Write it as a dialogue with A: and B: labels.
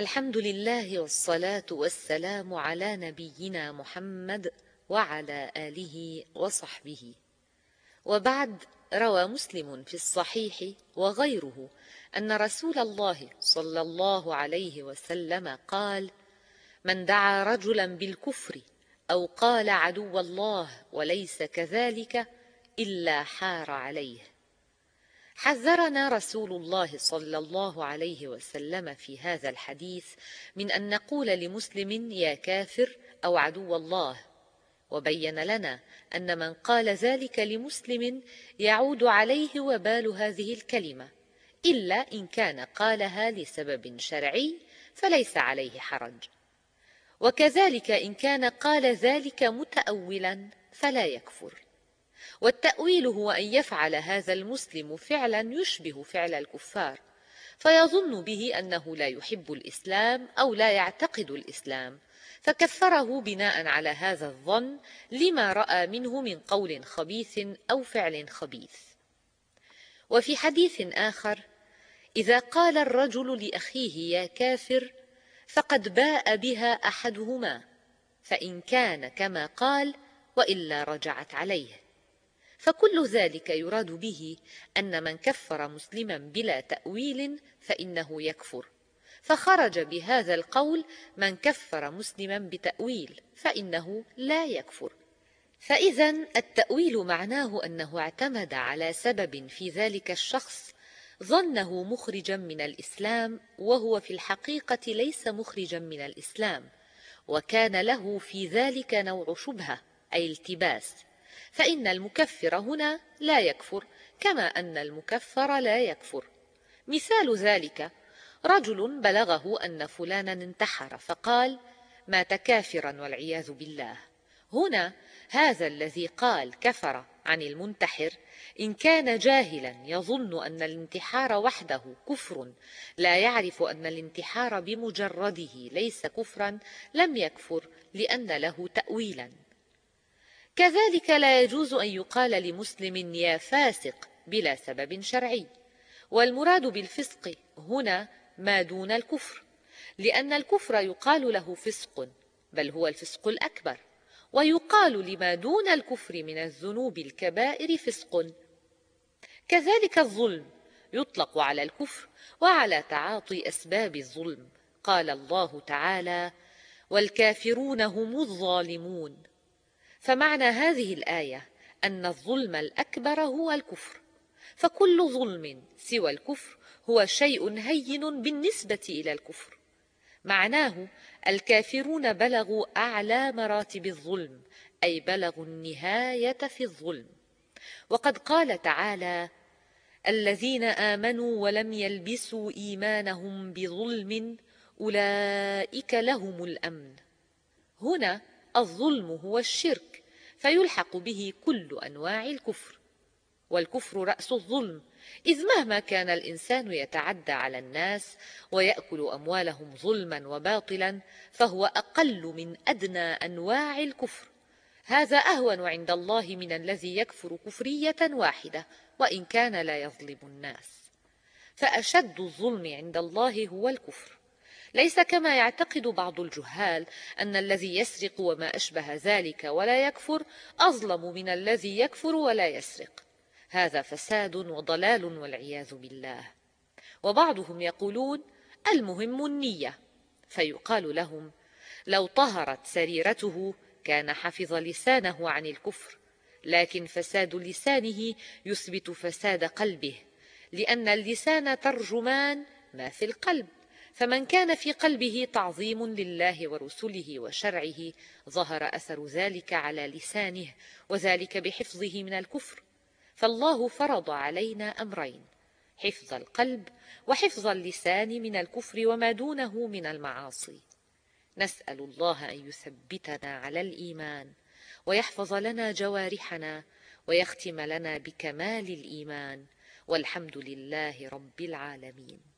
A: الحمد لله والصلاة والسلام على نبينا محمد وعلى آله وصحبه، وبعد. روى مسلم في الصحيح وغيره أن رسول الله صلى الله عليه وسلم قال: من دعا رجلا بالكفر أو قال عدو الله وليس كذلك إلا حار عليه. حذرنا رسول الله صلى الله عليه وسلم في هذا الحديث من أن نقول لمسلم يا كافر أو عدو الله، وبين لنا أن من قال ذلك لمسلم يعود عليه وبال هذه الكلمة، إلا إن كان قالها لسبب شرعي فليس عليه حرج، وكذلك إن كان قال ذلك متأولا فلا يكفر. والتأويل هو أن يفعل هذا المسلم فعلا يشبه فعل الكفار، فيظن به أنه لا يحب الإسلام أو لا يعتقد الإسلام، فكفره بناء على هذا الظن لما رأى منه من قول خبيث أو فعل خبيث. وفي حديث آخر: إذا قال الرجل لأخيه يا كافر فقد باء بها أحدهما، فإن كان كما قال وإلا رجعت عليه. فكل ذلك يراد به أن من كفر مسلما بلا تأويل فإنه يكفر، فخرج بهذا القول من كفر مسلما بتأويل فإنه لا يكفر. فإذا التأويل معناه أنه اعتمد على سبب في ذلك الشخص ظنه مخرجا من الإسلام، وهو في الحقيقة ليس مخرجا من الإسلام، وكان له في ذلك نوع شبهة أي التباس، فإن المكفر هنا لا يكفر كما أن المكفر لا يكفر. مثال ذلك: رجل بلغه أن فلانا انتحر فقال: مات كافرا والعياذ بالله. هنا هذا الذي قال كفر عن المنتحر إن كان جاهلا يظن أن الانتحار وحده كفر، لا يعرف أن الانتحار بمجرده ليس كفرا، لم يكفر لأن له تأويلا. كذلك لا يجوز أن يقال لمسلم يا فاسق بلا سبب شرعي، والمراد بالفسق هنا ما دون الكفر، لأن الكفر يقال له فسق، بل هو الفسق الأكبر، ويقال لما دون الكفر من الذنوب الكبائر فسق. كذلك الظلم يطلق على الكفر وعلى تعاطي أسباب الظلم. قال الله تعالى: والكافرون هم الظالمون. فمعنى هذه الآية أن الظلم الأكبر هو الكفر، فكل ظلم سوى الكفر هو شيء هين بالنسبة إلى الكفر. معناه الكافرون بلغوا أعلى مراتب الظلم، أي بلغوا النهاية في الظلم. وقد قال تعالى: الذين آمنوا ولم يلبسوا إيمانهم بظلم أولئك لهم الأمن. هنا الظلم هو الشرك، فيلحق به كل أنواع الكفر، والكفر رأس الظلم، إذ مهما كان الإنسان يتعدى على الناس ويأكل أموالهم ظلما وباطلا فهو أقل من أدنى أنواع الكفر. هذا أهون عند الله من الذي يكفر كفرية واحدة وإن كان لا يظلم الناس. فأشد الظلم عند الله هو الكفر، ليس كما يعتقد بعض الجهال أن الذي يسرق وما أشبه ذلك ولا يكفر أظلم من الذي يكفر ولا يسرق. هذا فساد وضلال والعياذ بالله. وبعضهم يقولون: المهم النية، فيقال لهم: لو طهرت سريرته كان حفظ لسانه عن الكفر، لكن فساد لسانه يثبت فساد قلبه، لأن اللسان ترجمان ما في القلب، فمن كان في قلبه تعظيم لله ورسله وشرعه ظهر أثر ذلك على لسانه، وذلك بحفظه من الكفر. فالله فرض علينا أمرين: حفظ القلب وحفظ اللسان من الكفر وما دونه من المعاصي. نسأل الله أن يثبتنا على الإيمان، ويحفظ لنا جوارحنا، ويختم لنا بكمال الإيمان، والحمد لله رب العالمين.